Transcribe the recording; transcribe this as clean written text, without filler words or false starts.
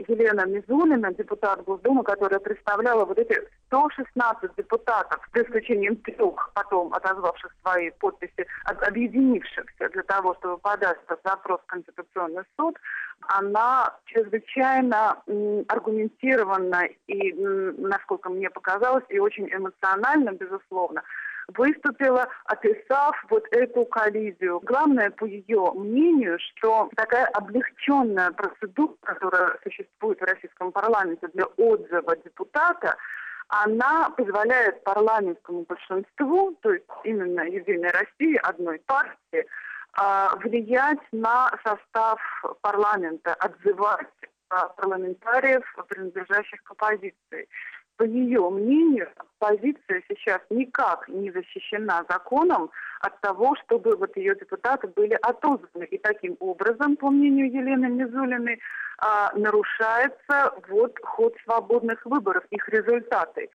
Елена Мизулина, депутат Госдумы, которая представляла вот эти 116 депутатов, за исключением 3, потом отозвавших свои подписи, объединившихся для того, чтобы подать этот запрос в Конституционный суд, она чрезвычайно аргументированно и, насколько мне показалось, и очень эмоционально, безусловно, выступила, описав вот эту коллизию. Главное, по ее мнению, что такая облегченная процедура, которая существует в российском парламенте для отзыва депутата, она позволяет парламентскому большинству, то есть именно Единой России, одной партии, влиять на состав парламента, отзывать парламентариев, принадлежащих к оппозиции. По ее мнению, оппозиция сейчас никак не защищена законом от того, чтобы вот ее депутаты были отозваны. И таким образом, по мнению Елены Мизулиной, нарушается вот ход свободных выборов, их результаты.